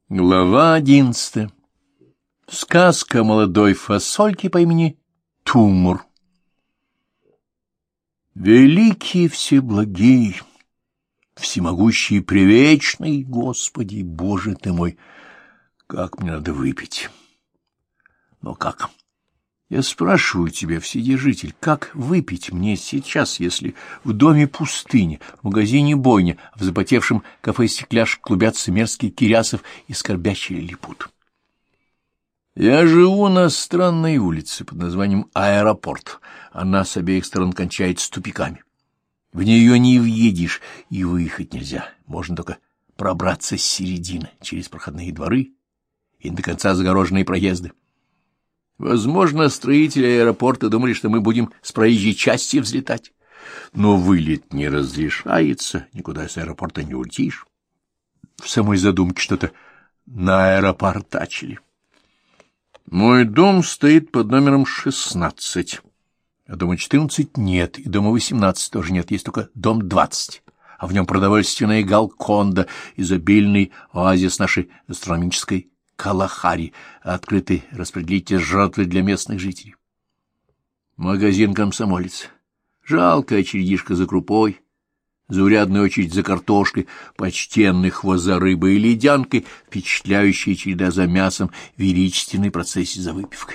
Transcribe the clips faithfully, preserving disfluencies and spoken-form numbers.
Глава одиннадцатая. Сказка о молодой фасольке по имени Тумур. Великий всеблагий, всемогущий и привечный, Господи, Боже ты мой, как мне надо выпить. Но как? Я спрашиваю тебя, вседержитель, как выпить мне сейчас, если в доме пустыня, в магазине бойня, в запотевшем кафе стекляшек клубятся мерзкие кирясов и скорбящие лилипут? Я живу на странной улице под названием Аэропорт. Она с обеих сторон кончается тупиками. В нее не въедешь, и выехать нельзя. Можно только пробраться с середины, через проходные дворы и до конца загороженные проезды. Возможно, строители аэропорта думали, что мы будем с проезжей части взлетать. Но вылет не разрешается, никуда с аэропорта не улетишь. В самой задумке что-то нааэропортачили. Мой дом стоит под номером шестнадцать, а дома четырнадцать нет, и дома восемнадцать тоже нет, есть только дом двадцать, а в нем продовольственная Галконда, изобильный оазис нашей астрономической Калахари, открытый распределитель жратвы для местных жителей. Магазин «Комсомолец». Жалкая очередишка за крупой, заурядная очередь за картошкой, почтенный хвост за рыбой и ледянкой, впечатляющая череда за мясом, величественной процессии за выпивкой.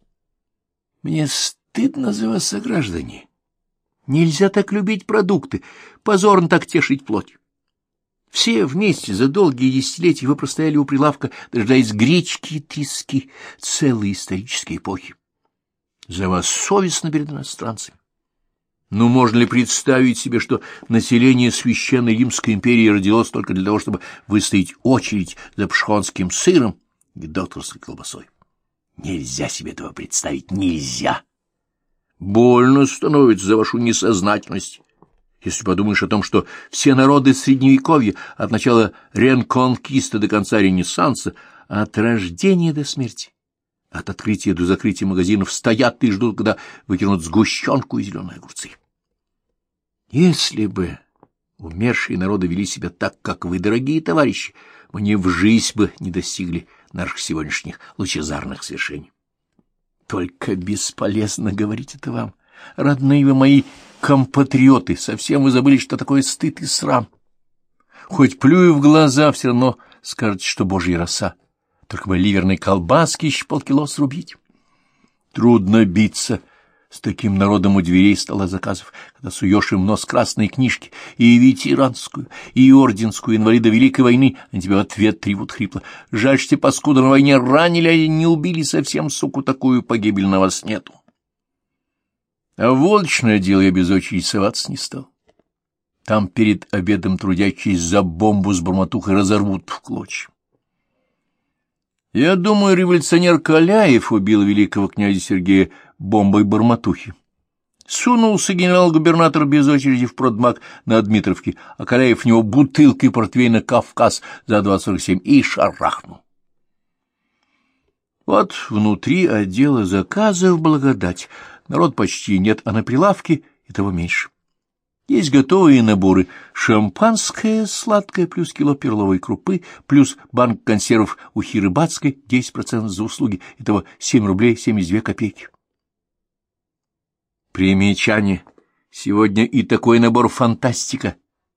Мне стыдно за вас, сограждане. Нельзя так любить продукты, позорно так тешить плоть. Все вместе за долгие десятилетия вы простояли у прилавка, дожидаясь гречки и трески, целые исторические эпохи. За вас совестно перед иностранцами. Но можно ли представить себе, что население Священной Римской империи родилось только для того, чтобы выстоять очередь за пшхонским сыром и докторской колбасой? Нельзя себе этого представить, нельзя. Больно становится за вашу несознательность. Если подумаешь о том, что все народы Средневековья от начала ренконкиста до конца Ренессанса, от рождения до смерти, от открытия до закрытия магазинов стоят и ждут, когда выкинут сгущенку и зеленые огурцы. Если бы умершие народы вели себя так, как вы, дорогие товарищи, мы ни в жизнь бы не достигли наших сегодняшних лучезарных свершений. Только бесполезно говорить это вам. Родные вы мои компатриоты, совсем вы забыли, что такое стыд и срам. Хоть плюю в глаза, все равно скажете, что божья роса. Только бы ливерной колбаски еще полкило срубить. Трудно биться с таким народом у дверей стола заказов, когда суешь им нос красной книжки, и ветеранскую, и орденскую, инвалида Великой войны, а тебе в ответ требуют хрипло. Жаль, что паскуда на войне ранили, а не убили совсем, суку, такую погибель на вас нету. А в волчное дело я без очереди соваться не стал. Там перед обедом трудящиеся за бомбу с бормотухой разорвут в клочья. Я думаю, революционер Каляев убил великого князя Сергея бомбой бормотухи. Сунулся генерал-губернатор без очереди в продмаг на Дмитровке, а Каляев в него бутылкой портвейна «Кавказ» за два сорок семь и шарахнул. Вот внутри отдела заказов благодать. Народ почти нет, а на прилавке и того меньше. Есть готовые наборы: шампанское сладкое плюс кило перловой крупы, плюс банк консервов ухи рыбацкой, десять процентов за услуги, итого семь рублей семьдесят две копейки. Примечание. Сегодня и такой набор фантастика.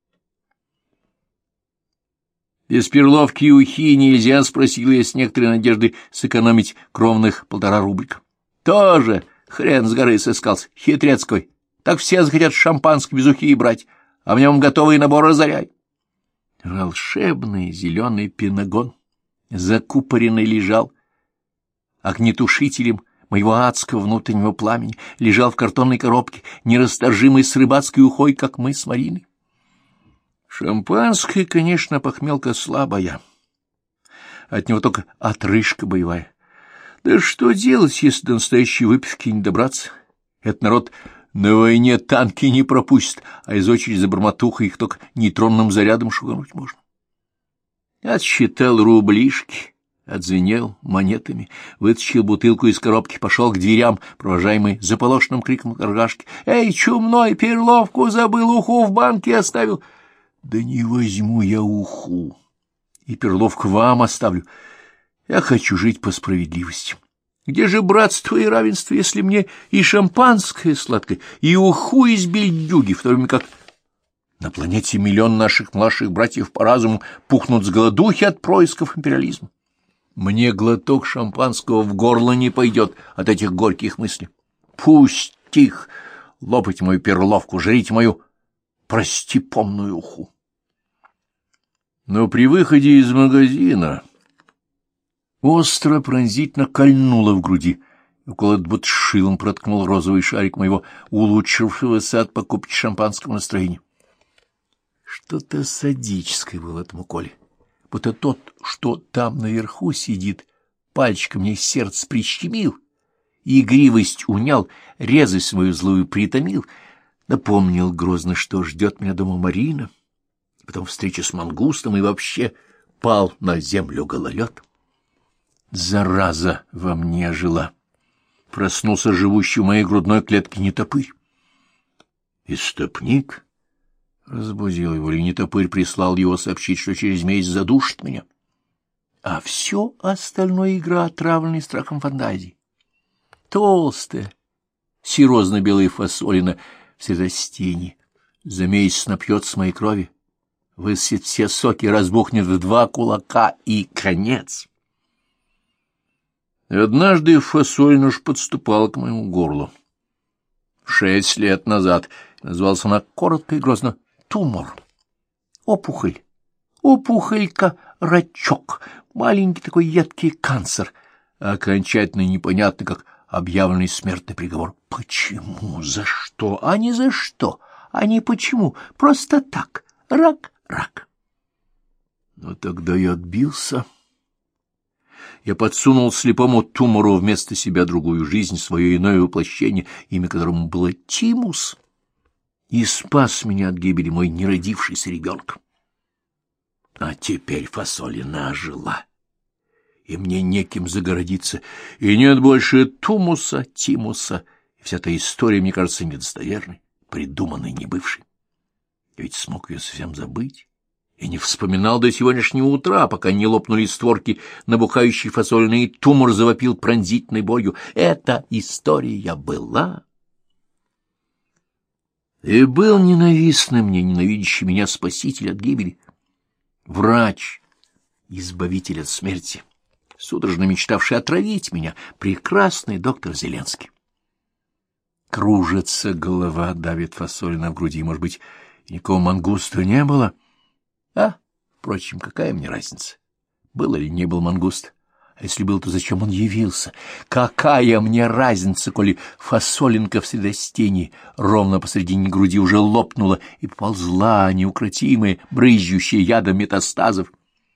Без перловки и ухи нельзя, спросила я с некоторой надеждой, сэкономить кровных полтора рублика. Тоже хрен с горы сыскался, хитрец какой. Так все захотят шампанское без ухи брать, а в нем готовый набор разоряй. Волшебный зеленый пенагон закупоренный лежал огнетушителем моего адского внутреннего пламени, лежал в картонной коробке, нерасторжимый с рыбацкой ухой, как мы с Мариной. Шампанское, конечно, похмелка слабая. От него только отрыжка боевая. Да что делать, если до настоящей выпивки не добраться? Этот народ на войне танки не пропустит, а из очереди за бормотухой их только нейтронным зарядом шугануть можно. Отсчитал рублишки, отзвенел монетами, вытащил бутылку из коробки, пошел к дверям, провожаемый заполошенным криком торгашки. «Эй, чумной, перловку забыл, уху в банке оставил!» «Да не возьму я уху!» и перловку вам оставлю. Я хочу жить по справедливости. Где же братство и равенство, если мне и шампанское сладкое, и уху из бельдюги, в то время как на планете миллион наших младших братьев по разуму пухнут с голодухи от происков империализма? Мне глоток шампанского в горло не пойдет от этих горьких мыслей. Пусть их, лопайте мою перловку, жрите мою простепомную уху. Но при выходе из магазина остро пронзительно кольнуло в груди, и около будто шилом проткнул розовый шарик моего улучшившегося от покупки шампанского настроения. Что-то садическое было этому Коле, будто тот, что там наверху сидит, пальчиком мне сердце прищемил, игривость унял, резвость свою злую притомил, напомнил грозно, что ждет меня дома Марина, потом встреча с мангустом и вообще пал на землю гололед. Зараза во мне жила. Проснулся живущий в моей грудной клетке нетопырь. Истопник разбудил его, или нетопырь прислал его сообщить, что через месяц задушит меня. А все остальное игра, отравленная страхом фантазии. Толстая, серозно-белая фасолина в средостении. За месяц напьется с моей крови, высосет все соки, разбухнет в два кулака и конец. Однажды фасолина уж подступала к моему горлу. Шесть лет назад назывался она коротко и грозно тумор. Опухоль. Опухолька-рачок. Маленький такой едкий канцер. Окончательно непонятно, как объявленный смертный приговор. Почему? За что? А не за что. А не почему. Просто так. Рак, рак. Но тогда я отбился. Я подсунул слепому тумору вместо себя другую жизнь, свое иное воплощение, имя которому было Тимус, и спас меня от гибели мой неродившийся ребенок. А теперь фасолина ожила, и мне неким загородиться, и нет больше Тумуса, Тимуса, и вся эта история, мне кажется, недостоверной, придуманной, не бывшей. Я ведь смог ее совсем забыть. И не вспоминал до сегодняшнего утра, пока не лопнули створки набухающей фасолины, и тумор завопил пронзительной болью. Эта история была. И был ненавистный мне, ненавидящий меня спаситель от гибели. Врач, избавитель от смерти, судорожно мечтавший отравить меня, прекрасный доктор Зеленский. Кружится голова, давит фасолина в груди, может быть, никакого мангуста не было? А, впрочем, какая мне разница, был или не был мангуст? А если был, то зачем он явился? Какая мне разница, коли фасолинка в средостении ровно посредине груди уже лопнула и поползла неукротимая, брызжущая ядом метастазов?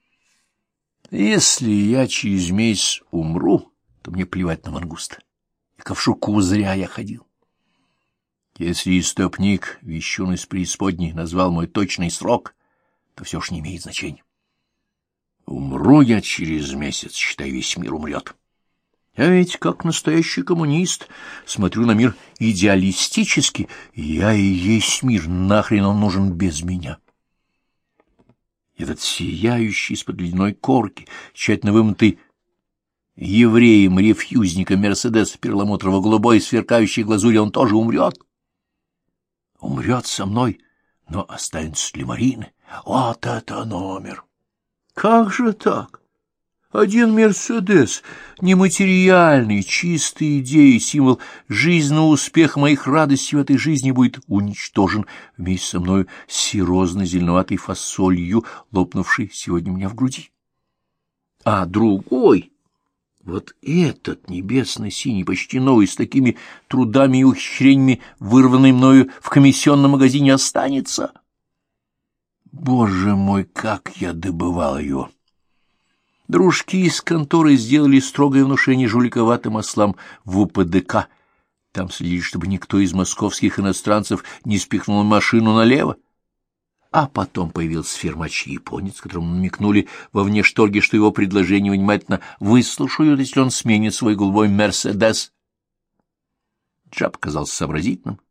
Если я через месяц умру, то мне плевать на мангуста. И ковшуку зря я ходил. Если истопник, вещун из преисподней, назвал мой точный срок, то все ж не имеет значения. Умру я через месяц, считай, весь мир умрет. Я ведь, как настоящий коммунист, смотрю на мир идеалистически. Я и есть мир, нахрен он нужен без меня? Этот сияющий из-под ледяной корки, тщательно вымытый евреем-рефьюзником Мерседес перламутрово-голубой, сверкающей глазурью, он тоже умрет. Умрет со мной, но останется для Марины. Вот это номер! Как же так? Один Мерседес, нематериальный, чистый идеи, символ жизненного успеха моих радостей в этой жизни будет уничтожен вместе со мною серозно-зеленоватой фасолью, лопнувшей сегодня у меня в груди. А другой, вот этот небесно-синий, почти новый, с такими трудами и ухищрениями, вырванный мною в комиссионном магазине, останется. Боже мой, как я добывал его! Дружки из конторы сделали строгое внушение жуликоватым ослам в УПДК. Там следили, чтобы никто из московских иностранцев не спихнул машину налево. А потом появился фермач-японец, которому намекнули во внешторге, что его предложение внимательно выслушают, если он сменит свой голубой «Мерседес». Джаб казался сообразительным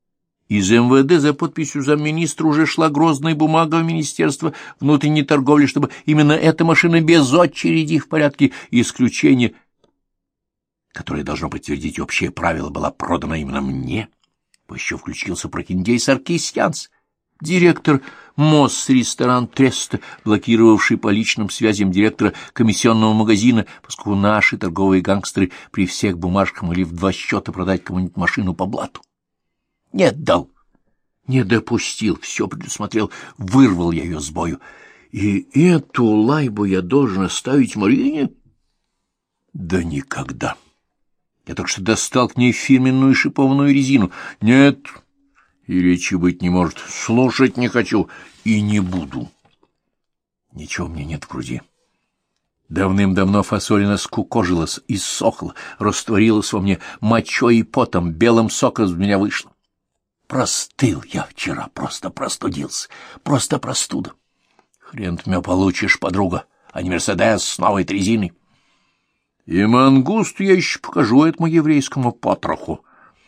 Из эм вэ дэ за подписью замминистра уже шла грозная бумага в Министерство внутренней торговли, чтобы именно эта машина без очереди в порядке исключения, которое должно подтвердить общее правило, была продана именно мне. Еще включился прохиндей Саркисянс, директор Мосс-ресторан Треста, блокировавший по личным связям директора комиссионного магазина, поскольку наши торговые гангстеры при всех бумажках могли в два счета продать кому-нибудь машину по блату. Нет, дал, не допустил, все предусмотрел, вырвал я ее с бою. И эту лайбу я должен оставить Марине? Да никогда. Я только что достал к ней фирменную шипованную резину. Нет, и речи быть не может. Слушать не хочу и не буду. Ничего у меня нет в груди. Давным-давно фасолина скукожилась, иссохла, растворилась во мне мочой и потом, белым соком из меня вышло. Простыл я вчера, просто простудился, просто простуда. Хрен ты меня получишь, подруга, а не Мерседес с новой трезиной. И мангуст я еще покажу этому еврейскому потроху.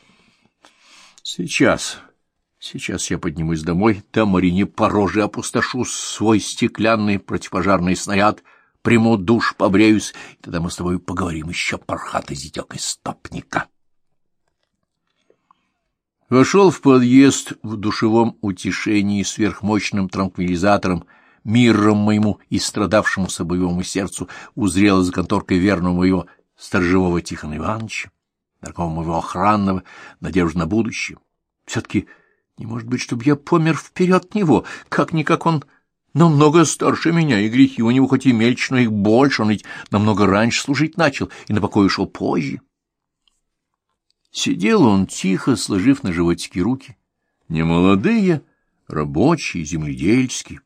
Сейчас, сейчас я поднимусь домой, там Марине по роже опустошу свой стеклянный противопожарный снаряд, приму душ, побреюсь, и тогда мы с тобой поговорим еще, пархатый зятек из стопника. Вошел в подъезд в душевом утешении сверхмощным транквилизатором, миром моему и страдавшемуся боевому сердцу узрела за конторкой верного моего сторожевого Тихона Ивановича, дорогого моего охранного, надежду на будущее. Все-таки не может быть, чтобы я помер вперед него, как-никак он намного старше меня, и грехи у него хоть и мельче, но их больше, он ведь намного раньше служить начал и на покой ушел позже. Сидел он тихо, сложив на животике руки, немолодые, рабочие, земледельческие,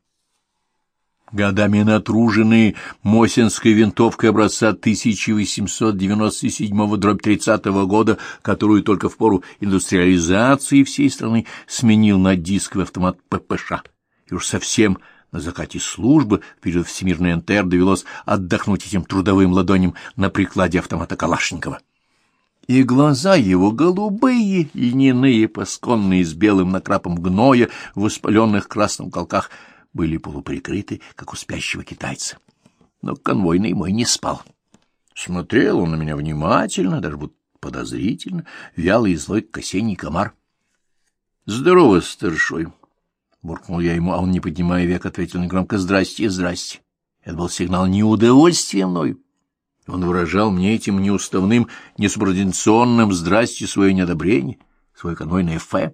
годами натруженные мосинской винтовкой образца тысяча восемьсот девяносто седьмого дробь тридцатого года, которую только в пору индустриализации всей страны сменил на дисковый автомат пэ пэ ша. И уж совсем на закате службы в период Всемирной эн тэ эр довелось отдохнуть этим трудовым ладоням на прикладе автомата Калашникова. И глаза его голубые, льняные, пасконные, с белым накрапом гноя в воспаленных красных уголках, были полуприкрыты, как у спящего китайца. Но конвойный мой не спал. Смотрел он на меня внимательно, даже будто подозрительно, вялый и злой, как осенний комар. — Здорово, старшой! — буркнул я ему, а он, не поднимая век, ответил негромко: — Здрасте, здрасте. Это был сигнал неудовольствия мною. Он выражал мне этим неуставным, несубординационным «здрасте» свое неодобрение, свое конвойное «фэ».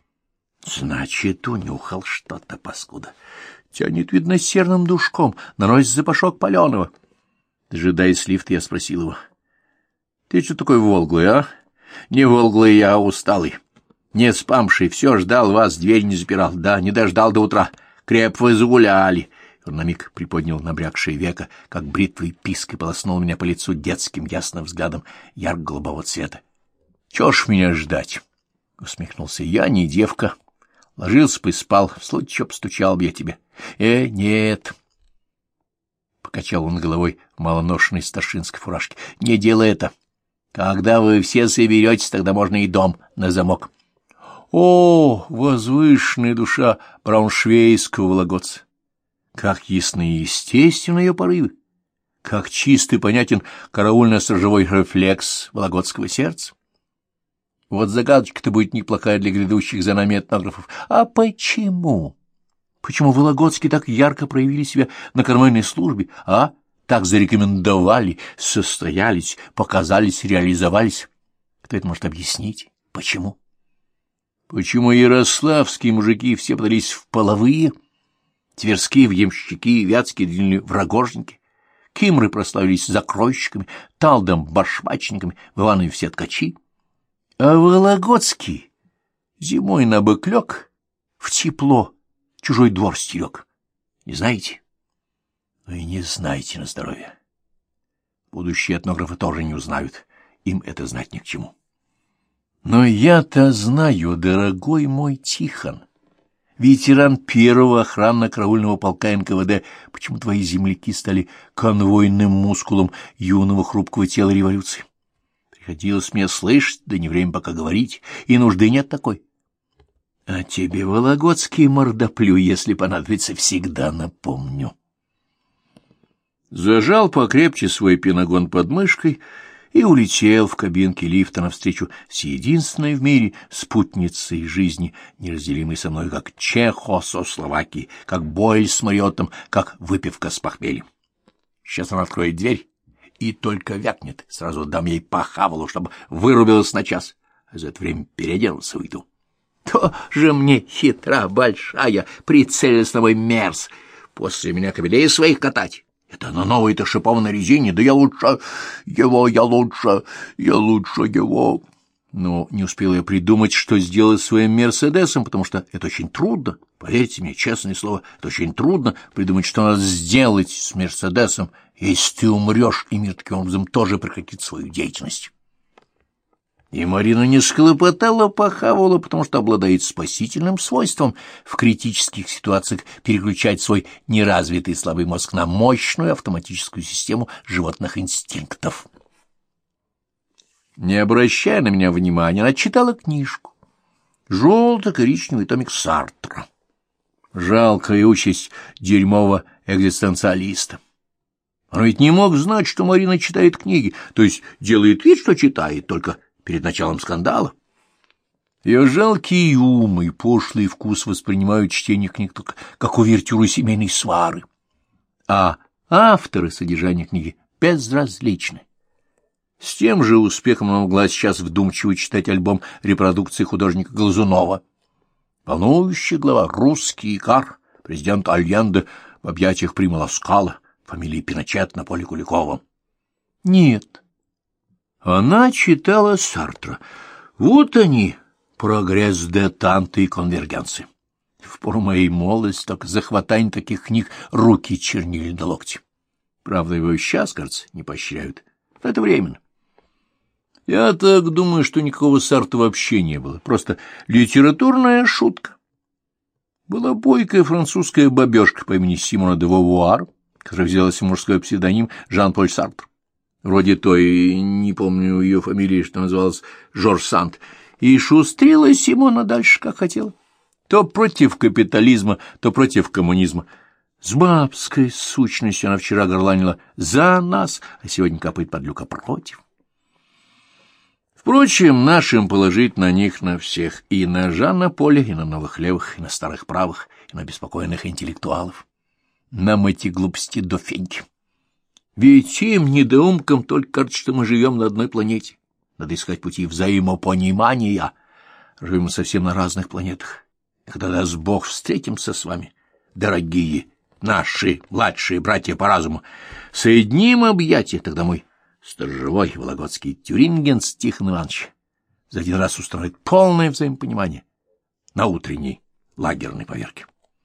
Значит, унюхал что-то, паскуда. Тянет, видно, серным душком, наносит запашок паленого. Дожидаясь лифта, я спросил его: — Ты что такой волглый, а? — Не волглый я, а усталый. Не спамший, все ждал вас, дверь не запирал. Да, не дождал до утра. Креп вы загуляли. Он на миг приподнял набрякшее веко, как бритвой писк, и полоснул меня по лицу детским ясным взглядом ярко-голубого цвета. — Чего ж меня ждать? — усмехнулся я, не девка. Ложился бы и спал, в случае чего постучал бы я тебе. — Э, нет. Покачал он головой в малоношенной старшинской фуражке. — Не делай это. Когда вы все соберетесь, тогда можно и дом на замок. — О, возвышенная душа брауншвейского вологодца! Как ясны и естественны ее порывы! Как чист и понятен караульно-сторожевой рефлекс вологодского сердца! Вот загадочка-то будет неплохая для грядущих за нами этнографов. А почему? Почему вологодские так ярко проявили себя на конвойной службе, а? Так зарекомендовали, состоялись, показались, реализовались? Кто это может объяснить? Почему? Почему ярославские мужики все подались в половые, тверские в ямщики, вятские длинные в рогожники, кимры прославились закройщиками, талдом башмачниками, в Иванове все ткачи? А вологодский зимой на бык лег, в тепло чужой двор стерег. Не знаете? Вы не знаете на здоровье. Будущие этнографы тоже не узнают, им это знать ни к чему. Но я-то знаю, дорогой мой Тихон, ветеран первого охранно-караульного полка эн ка вэ дэ, почему твои земляки стали конвойным мускулом юного хрупкого тела революции. Приходилось мне слышать, да не время пока говорить, и нужды нет такой. А тебе, Вологодский, мордоплю, если понадобится, всегда напомню. Зажал покрепче свой пенагон под мышкой и улетел в кабинке лифта навстречу с единственной в мире спутницей жизни, неразделимой со мной, как Чехословакии, как бойль с Мариоттом, как выпивка с похмельем. Сейчас она откроет дверь и только вякнет. Сразу дам ей по хавалу, чтобы вырубилась на час, а за это время переоденуться уйду. Тоже мне хитра большая, прицелилась на мой мерз. После меня кобелей своих катать. Это на новой-то шипованной резине, да я лучше его, я лучше, я лучше его. Но не успел я придумать, что сделать своим Мерседесом, потому что это очень трудно. Поверьте мне, честное слово, это очень трудно придумать, что надо сделать с Мерседесом, если ты умрешь, и мир таким образом тоже прекратит свою деятельность. И Марина не схлопотала, похавала, потому что обладает спасительным свойством в критических ситуациях переключать свой неразвитый слабый мозг на мощную автоматическую систему животных инстинктов. Не обращая на меня внимания, она читала книжку. Желто-коричневый томик Сартра. Жалкая участь дерьмового экзистенциалиста. Он ведь не мог знать, что Марина читает книги, то есть делает вид, что читает, только перед началом скандала. Ее жалкий ум и пошлый вкус воспринимают чтение книг только как увертюру семейной свары. А авторы содержания книги безразличны. С тем же успехом она могла сейчас вдумчиво читать альбом репродукции художника Глазунова. Волнующая глава «Русский икар», президент Альенде в объятиях Прима Ласкала, фамилии Пиночет на поле Куликова. Нет. Она читала Сартра. Вот они, прогресс, детанты и конвергенции. В пору моей молодости только захватание таких книг руки чернили до локти. Правда, его и сейчас, кажется, не поощряют. Но это временно. Я так думаю, что никакого Сартра вообще не было. Просто литературная шутка. Была бойкая французская бабешка по имени Симона де Вовуар, которая взяла себе мужской псевдоним Жан-Поль Сартр. Вроде той, не помню ее фамилии, что называлась Жорж Санд, и шустрила Симона дальше, как хотела. То против капитализма, то против коммунизма. С бабской сущностью она вчера горланила «за нас», а сегодня капает подлюка против. Впрочем, нашим положить на них на всех, и на Жана Поля, и на новых левых, и на старых правых, и на беспокойных интеллектуалов. Нам эти глупости до феньки. Ведь им, недоумкам, только кажется, что мы живем на одной планете. Надо искать пути взаимопонимания. Живем мы совсем на разных планетах. И когда даст Бог встретимся с вами, дорогие наши младшие братья по разуму, соединим объятия, тогда мой сторожевой вологодский Тюрингенс Тихон Иванович за один раз установит полное взаимопонимание на утренней лагерной поверке.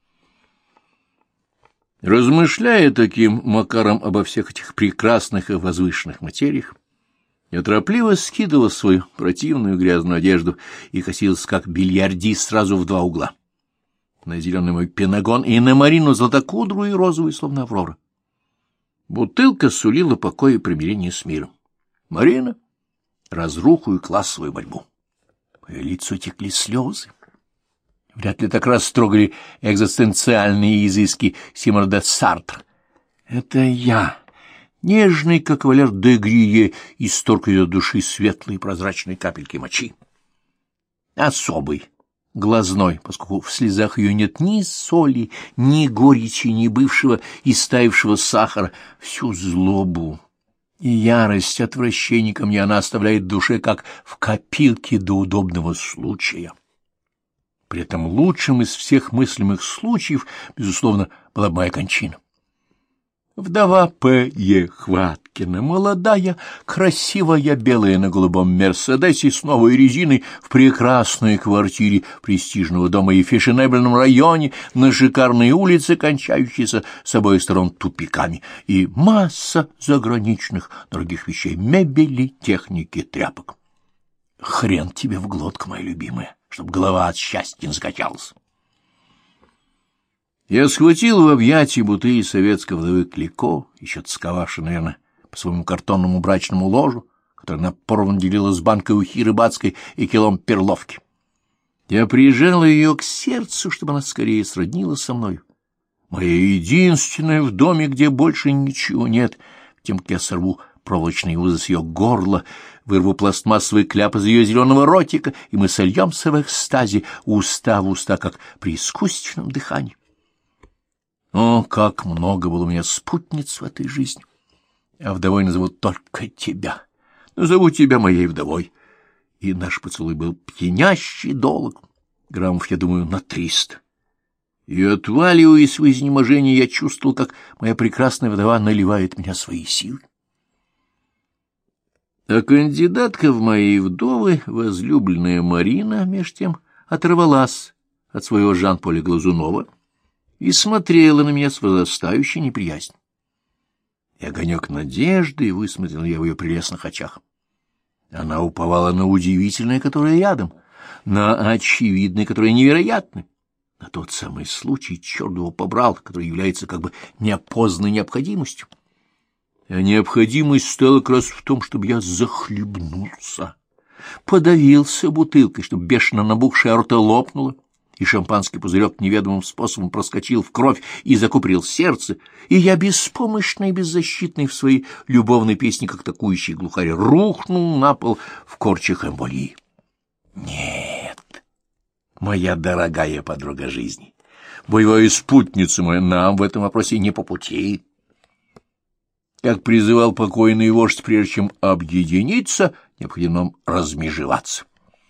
Размышляя таким макаром обо всех этих прекрасных и возвышенных материях, я торопливо скидывал свою противную грязную одежду и косился, как бильярдист, сразу в два угла. На зеленый мой пенагон и на Марину златокудрую и розовую, словно Аврора. Бутылка сулила покой и примирение с миром. Марина — разруху и классовую борьбу. По ее лицу текли слезы. Вряд ли так растрогали экзистенциальные изыски Симона де Сартр. Это я, нежный, как кавалер де Грие, исторг ее души светлые прозрачные капельки мочи. Особый, глазной, поскольку в слезах ее нет ни соли, ни горечи, ни бывшего и стаившего сахара, всю злобу и ярость, отвращение ко мне она оставляет в душе, как в копилке до удобного случая. При этом лучшим из всех мыслимых случаев, безусловно, была бы моя кончина. Вдова П. Е. Хваткина, молодая, красивая, белая на голубом Мерседесе с новой резиной в прекрасной квартире престижного дома и фешенебельном районе на шикарной улице, кончающейся с обоих сторон тупиками, и масса заграничных дорогих вещей, мебели, техники, тряпок. Хрен тебе в глотку, моя любимая, чтоб голова от счастья не закачалась. Я схватил в объятия бутыли советской вдовы Клико, еще тосковавшей, наверное, по своему картонному брачному ложу, которое она поровну делила с банкой ухи рыбацкой и килом перловки. Я прижал ее к сердцу, чтобы она скорее сроднилась со мной. Моя единственная в доме, где больше ничего нет, тем, как я сорву проволочный узел с ее горла, вырву пластмассовый кляп из ее зеленого ротика, и мы сольемся в экстазе, уста в уста, как при искусственном дыхании. О, как много было у меня спутниц в этой жизни! А вдовой назову только тебя. Назову тебя моей вдовой. И наш поцелуй был пьянящий долг, граммов, я думаю, на триста. И, отваливаясь в изнеможении, я чувствовал, как моя прекрасная вдова наливает меня своей силой. А кандидатка в мои вдовы, возлюбленная Марина, меж тем оторвалась от своего Жан-Поля Глазунова и смотрела на меня с возрастающей неприязнью. И огонек надежды высмотрел я в ее прелестных очах. Она уповала на удивительное, которое рядом, на очевидное, которое невероятно, на тот самый случай, черт его побрал, который является как бы неопознанной необходимостью. А необходимость стала как раз в том, чтобы я захлебнулся, подавился бутылкой, чтобы бешено набухшая рта лопнула, и шампанский пузырек неведомым способом проскочил в кровь и закупорил сердце, и я беспомощный и беззащитный в своей любовной песне, как атакующий глухарь, рухнул на пол в корчах эмболии. Нет, моя дорогая подруга жизни, боевая спутница моя, нам в этом вопросе не по пути. Как призывал покойный вождь, прежде чем объединиться, необходимо нам размежеваться.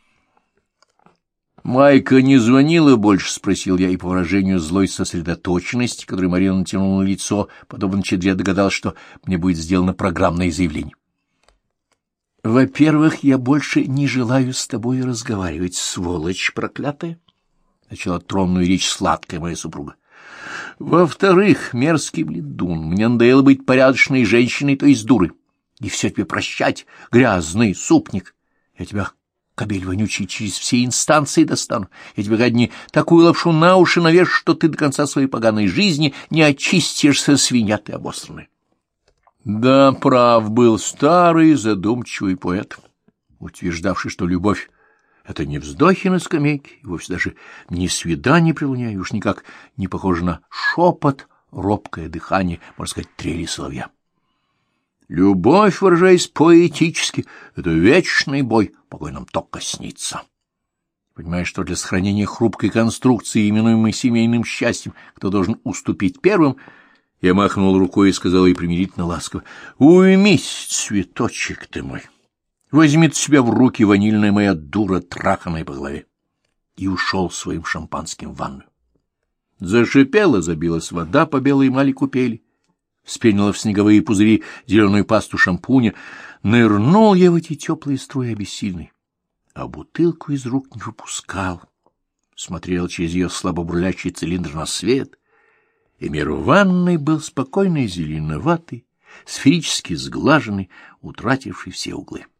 «Майка не звонила больше?» — спросил я, и по выражению злой сосредоточенности, которой Марина натянула на лицо, подобно чедре, догадалась, что мне будет сделано программное заявление. «Во-первых, я больше не желаю с тобой разговаривать, сволочь проклятая», — начала тронную речь сладкая моя супруга. «Во-вторых, мерзкий бледун, мне надоело быть порядочной женщиной, то есть дурой, и все тебе прощать, грязный супник. Я тебя, кобель вонючий, через все инстанции достану. Я тебе, гадни, такую лапшу на уши навешу, что ты до конца своей поганой жизни не очистишься, свинья ты обосранная». Да, прав был старый задумчивый поэт, утверждавший, что любовь — это не вздохи на скамейке, и вовсе даже не свидание при луне, и уж никак не похоже на шепот, робкое дыхание, можно сказать, трели соловья. Любовь, выражаясь поэтически, — это вечный бой, покой нам только снится. Понимаешь, что для сохранения хрупкой конструкции, именуемой семейным счастьем, кто должен уступить первым? Я махнул рукой и сказал ей примирительно ласково: «Уймись, цветочек ты мой! Возьми себя в руки, ванильная моя дура, траханая по голове!» И ушел своим шампанским в ванную. Зашипела, забилась вода по белой эмали купели, вспенила в снеговые пузыри зеленую пасту шампуня. Нырнул я в эти теплые струи обессильный, а бутылку из рук не выпускал. Смотрел через ее слабо бурлящий цилиндр на свет, и мир в ванной был спокойный, зеленоватый, сферически сглаженный, утративший все углы.